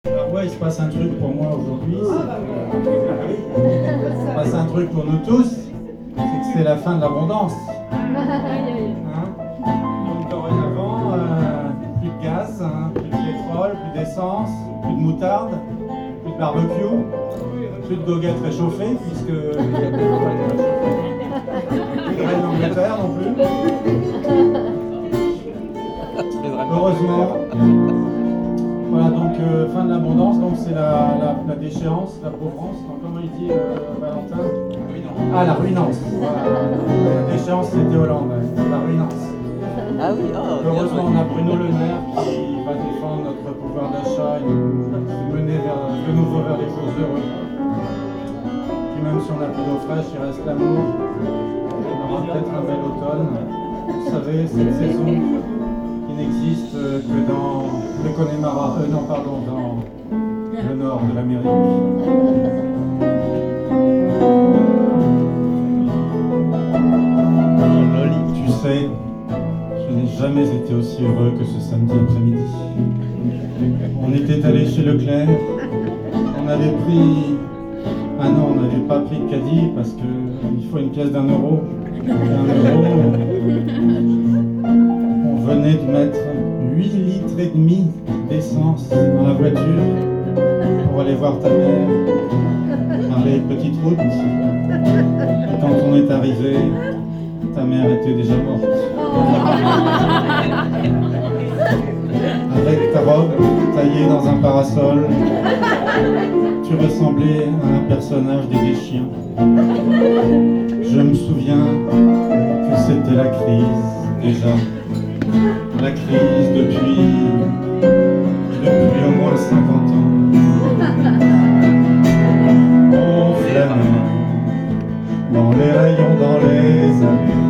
Alors ouais, il se passe un truc pour moi aujourd'hui. Il se passe un truc pour nous tous, c'est que c'est la fin de l'abondance. Hein? Donc dorénavant, plus de gaz, hein, plus de pétrole, plus d'essence, plus de moutarde, plus de barbecue, plus de goguettes réchauffées, puisque plus de graines d'Angleterre non plus. Heureusement. Voilà, donc fin de l'abondance, donc c'est la déchéance, la pauvrance. Donc, comment il dit Valentin? Ah, la ruinance. Voilà. La déchéance, c'était Hollande, c'est la ruinance. Ah oui, oh, heureusement, on a Bruno Le Maire qui va défendre notre pouvoir d'achat et nous mener de nouveau vers des choses heureuses. Puis même si on n'a plus d'eau fraîche, il reste l'amour. On aura peut-être un bel automne. Vous savez, cette saison qui n'existe que dans le Connemara, dans le nord de l'Amérique. Tu sais, je n'ai jamais été aussi heureux que ce samedi après-midi. On était allé chez Leclerc, on avait pris... Ah non, on n'avait pas pris de caddie parce qu'il faut une pièce d'1 euro. On venait de mettre 8 litres et demi d'essence dans la voiture pour aller voir ta mère par les petites routes. Et quand on est arrivé, ta mère était déjà morte. Avec ta robe taillée dans un parasol, tu ressemblais à un personnage des Chiens. Je me souviens que c'était la crise déjà. La crise depuis au moins 50 ans. On flânait dans les rayons, dans les allées.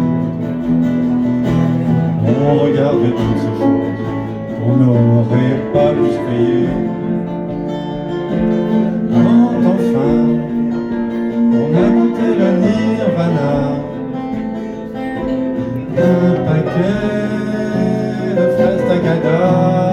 On regardait toutes ces choses qu'on n'aurait pas dû se payer. Quand enfin on a goûté le nirvana d'un paquet de fraises Tagada.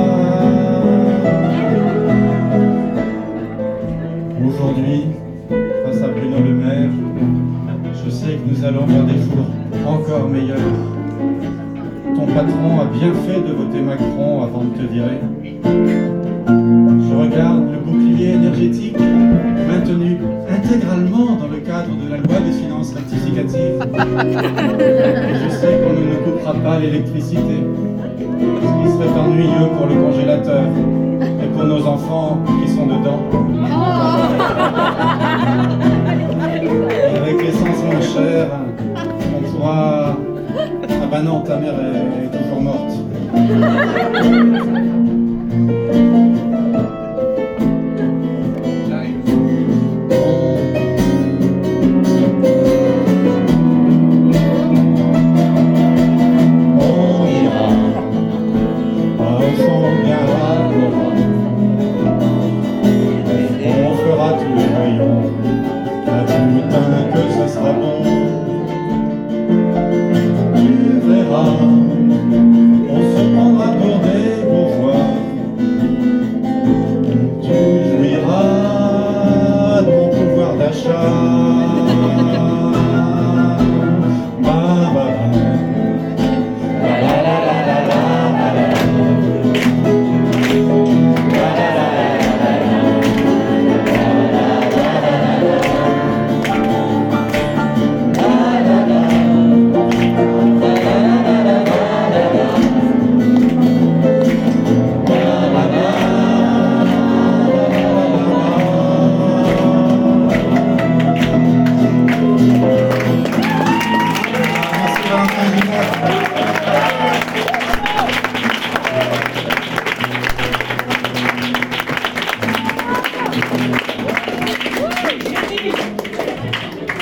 Aujourd'hui, face à Bruno Le Maire, je sais que nous allons vers des jours encore meilleurs. Ton patron a bien fait de voter Macron avant de te virer. Je regarde le bouclier énergétique maintenu intégralement dans le cadre de la loi des finances rectificatives. Et je sais qu'on ne nous coupera pas l'électricité, ce qui serait ennuyeux pour le congélateur et pour nos enfants qui sont dedans. Et avec l'essence moins chère, on pourra... Ah bah non, ta mère est toujours morte. Shine.